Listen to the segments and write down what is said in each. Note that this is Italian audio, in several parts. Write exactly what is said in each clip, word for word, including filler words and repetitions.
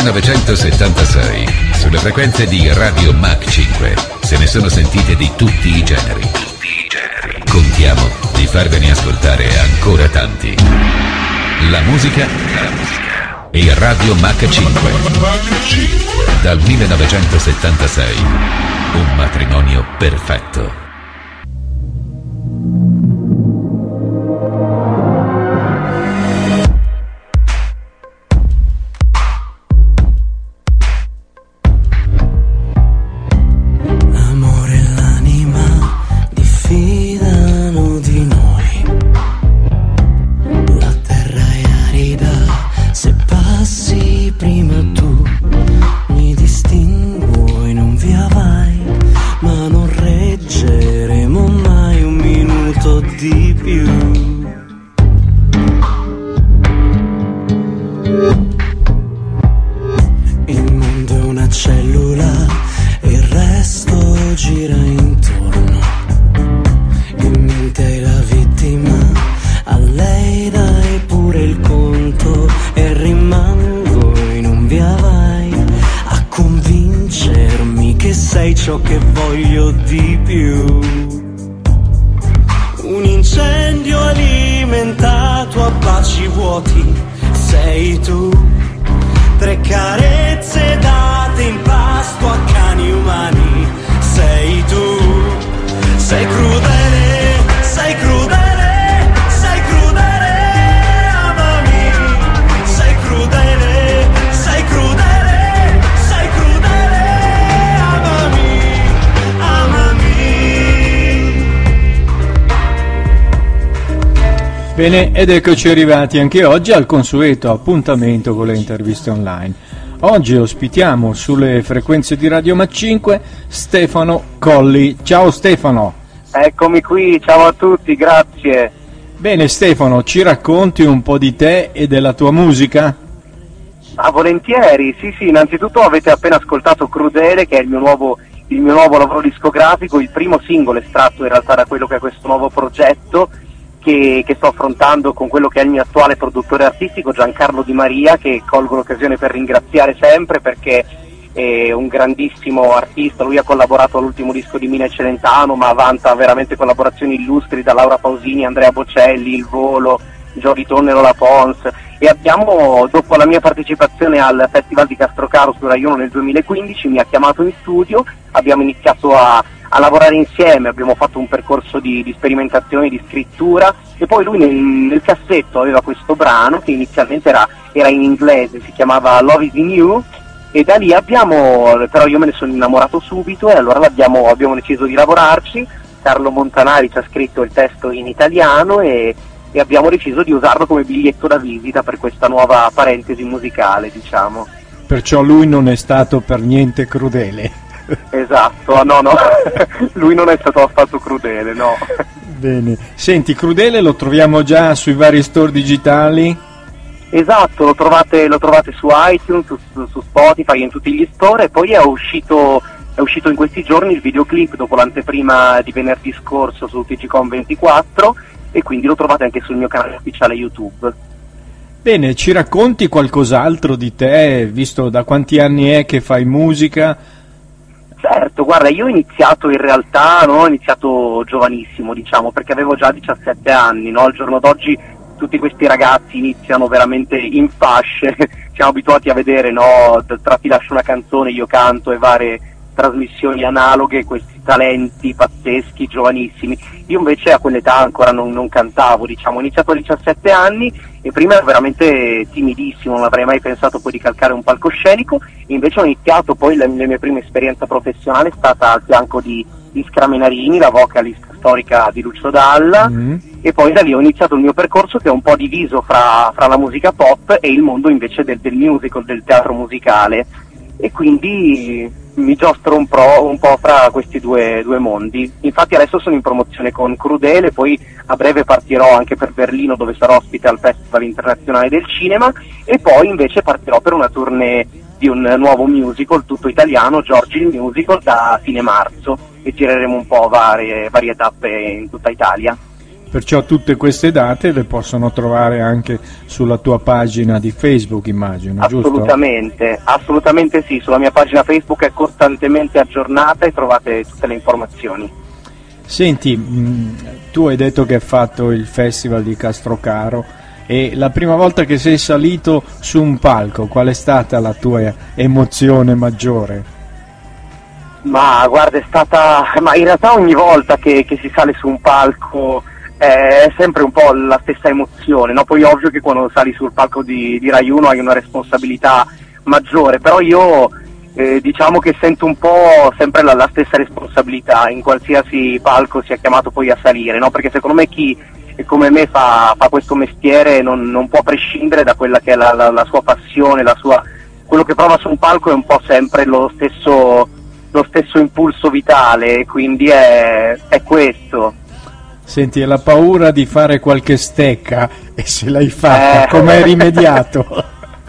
millenovecentosettantasei, sulle frequenze di Radio Mach cinque, se ne sono sentite di tutti i generi. Tutti i generi. Contiamo di farvene ascoltare ancora tanti. La musica, la musica e Radio Mach cinque. Dal millenovecentosettantasei, un matrimonio perfetto. Bene, ed eccoci arrivati anche oggi al consueto appuntamento con le interviste online. Oggi ospitiamo sulle frequenze di Radio Mach cinque Stefano Colli. Ciao Stefano. Eccomi qui, ciao a tutti, grazie. Bene Stefano, ci racconti un po' di te e della tua musica? Ah, volentieri, sì sì, innanzitutto avete appena ascoltato Crudele, che è il mio nuovo, il mio nuovo lavoro discografico, il primo singolo estratto in realtà da quello che è questo nuovo progetto che, che sto affrontando con quello che è il mio attuale produttore artistico Giancarlo Di Maria, che colgo l'occasione per ringraziare sempre perché è un grandissimo artista. Lui ha collaborato all'ultimo disco di Mina e Celentano, ma vanta veramente collaborazioni illustri da Laura Pausini, Andrea Bocelli, Il Volo, Giovi Tonnero, La Pons, e abbiamo, dopo la mia partecipazione al Festival di Castrocaro su Rai uno nel duemilaquindici, mi ha chiamato in studio, abbiamo iniziato a a lavorare insieme, abbiamo fatto un percorso di, di sperimentazione, di scrittura, e poi lui nel, nel cassetto aveva questo brano che inizialmente era, era in inglese, si chiamava Love Is In You, e da lì abbiamo, però io me ne sono innamorato subito e allora abbiamo, abbiamo deciso di lavorarci. Carlo Montanari ci ha scritto il testo in italiano e, e abbiamo deciso di usarlo come biglietto da visita per questa nuova parentesi musicale, diciamo. Perciò lui non è stato per niente crudele. Esatto, no no, lui non è stato affatto crudele, no. Bene, senti, Crudele lo troviamo già sui vari store digitali? Esatto, lo trovate, lo trovate su iTunes, su, su Spotify, in tutti gli store, e poi è uscito, è uscito in questi giorni il videoclip dopo l'anteprima di venerdì scorso su T G Com ventiquattro, e quindi lo trovate anche sul mio canale ufficiale YouTube. Bene, ci racconti qualcos'altro di te, visto da quanti anni è che fai musica? Certo, guarda, io ho iniziato in realtà, no, ho iniziato giovanissimo, diciamo, perché avevo già diciassette anni, no? Al giorno d'oggi tutti questi ragazzi iniziano veramente in fasce, siamo abituati a vedere, no, tra Ti lascio una canzone, io canto e varie trasmissioni analoghe, questi talenti pazzeschi, giovanissimi. Io invece a quell'età ancora non, non cantavo, diciamo, ho iniziato a diciassette anni e prima ero veramente timidissimo, non avrei mai pensato poi di calcare un palcoscenico, invece ho iniziato poi la, la mia prima esperienza professionale è stata al fianco di Iskra Menarini, la vocalist storica di Lucio Dalla, mm-hmm. E poi da lì ho iniziato il mio percorso, che è un po' diviso fra, fra la musica pop e il mondo invece del, del musical, del teatro musicale, e quindi mi giostro un, pro, un po' fra questi due, due mondi. Infatti adesso sono in promozione con Crudele, poi a breve partirò anche per Berlino, dove sarò ospite al Festival Internazionale del Cinema, e poi invece partirò per una tournée di un nuovo musical tutto italiano, Giorgi il Musical, da fine marzo, e gireremo un po' varie, varie tappe in tutta Italia. Perciò tutte queste date le possono trovare anche sulla tua pagina di Facebook, immagino, assolutamente, giusto? Assolutamente sì, sulla mia pagina Facebook è costantemente aggiornata e trovate tutte le informazioni. Senti, mh, tu hai detto che hai fatto il festival di Castrocaro e la prima volta che sei salito su un palco, qual è stata la tua emozione maggiore? Ma guarda, è stata, ma in realtà ogni volta che, che si sale su un palco eh, è sempre un po' la stessa emozione, no? Poi ovvio che quando sali sul palco di, di Rai uno hai una responsabilità maggiore, però io eh, diciamo che sento un po' sempre la, la stessa responsabilità in qualsiasi palco sia chiamato poi a salire, no? Perché secondo me chi come me fa, fa questo mestiere non, non può prescindere da quella che è la, la, la sua passione, la sua, quello che prova su un palco è un po' sempre lo stesso, lo stesso impulso vitale, quindi è, è questo. Senti, e la paura di fare qualche stecca, e se l'hai fatta, eh. come hai rimediato?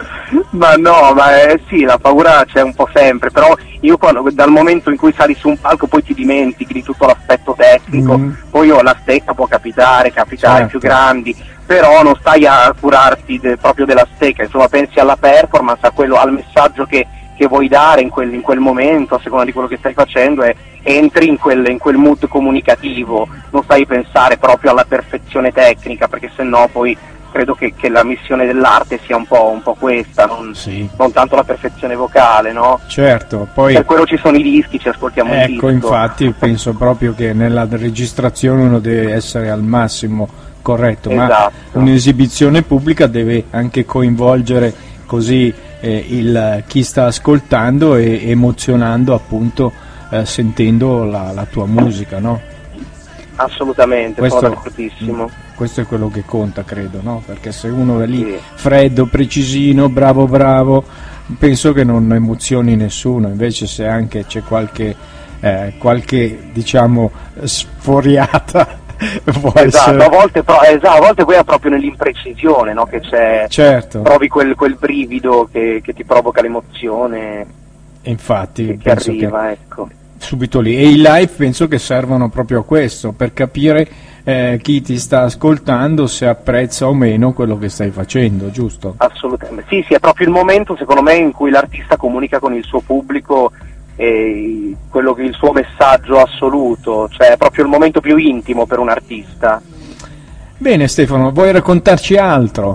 Ma no, ma eh, sì, la paura c'è un po' sempre, però io quando, dal momento in cui sali su un palco poi ti dimentichi di tutto l'aspetto tecnico, mm. poi oh, la stecca può capitare, capitare certo. più grandi, però non stai a curarti de, proprio della stecca, insomma pensi alla performance, a quello, al messaggio che, che vuoi dare in quel, in quel momento, a seconda di quello che stai facendo, e entri in quel, in quel mood comunicativo, non stai a pensare proprio alla perfezione tecnica, perché sennò poi credo che, che la missione dell'arte sia un po', un po' questa, non, sì. non tanto la perfezione vocale, no? Certo, poi... Per quello ci sono i dischi, ci ascoltiamo ecco, il disco. Ecco, infatti penso proprio che nella registrazione uno deve essere al massimo corretto, esatto. ma un'esibizione pubblica deve anche coinvolgere così eh, il, chi sta ascoltando e emozionando appunto eh, sentendo la, la tua musica, no? Assolutamente, questo, sono d'accordissimo. Questo è quello che conta, credo, no? Perché se uno è lì sì. freddo, precisino, bravo bravo, penso che non emozioni nessuno, invece se anche c'è qualche, eh, qualche diciamo, sforiata, può esatto, essere... a volte, pro- esatto, a volte poi è proprio nell'imprecisione, no? Che c'è, certo. provi quel, quel brivido che, che ti provoca l'emozione, infatti, che, che penso arriva, che... ecco. Subito lì, e i live penso che servano proprio a questo, per capire eh, chi ti sta ascoltando se apprezza o meno quello che stai facendo, giusto? Assolutamente, sì, sì, è proprio il momento secondo me in cui l'artista comunica con il suo pubblico e quello che il suo messaggio assoluto, cioè è proprio il momento più intimo per un artista. Bene Stefano, vuoi raccontarci altro?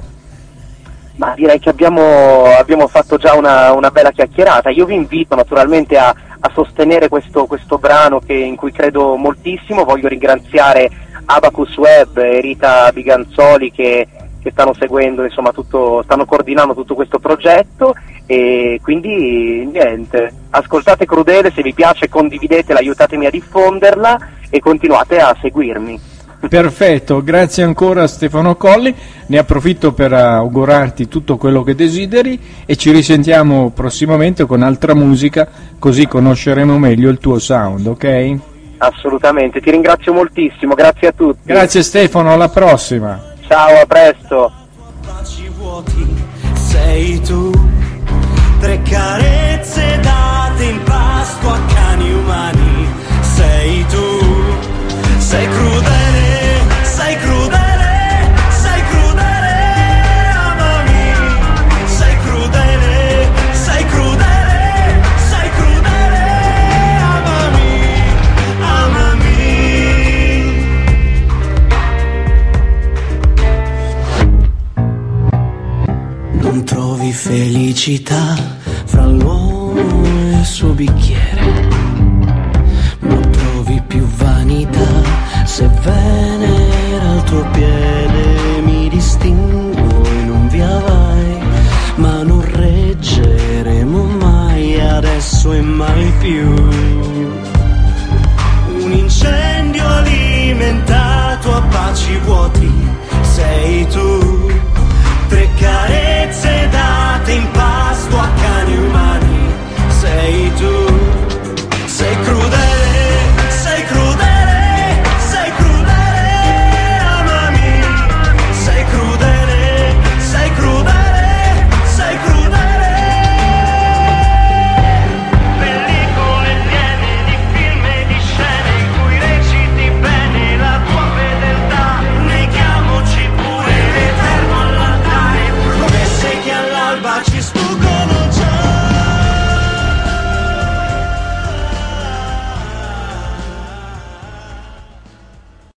Ma direi che abbiamo, abbiamo fatto già una, una bella chiacchierata. Io vi invito naturalmente a, a sostenere questo, questo brano che, in cui credo moltissimo. Voglio ringraziare Abacus Web e Rita Biganzoli che, che stanno seguendo, insomma, tutto, stanno coordinando tutto questo progetto, e quindi niente, ascoltate Crudele, se vi piace condividetela, aiutatemi a diffonderla e continuate a seguirmi. Perfetto, grazie ancora a Stefano Colli, ne approfitto per augurarti tutto quello che desideri e ci risentiamo prossimamente con altra musica, così conosceremo meglio il tuo sound, ok? Assolutamente, ti ringrazio moltissimo, grazie a tutti. Grazie Stefano, alla prossima. Ciao, a presto. Baci vuoti, sei tu, tre carezze date in pasto a cani umani, sei tu, sei crudele. Sei crudele, sei crudele, amami. Sei crudele, sei crudele, sei crudele, amami, amami. Non trovi felicità fra l'uomo e il suo bicchiere, non trovi più vanità se venera al tuo piede, mi distingo e non via vai, ma non reggeremo mai adesso e mai più.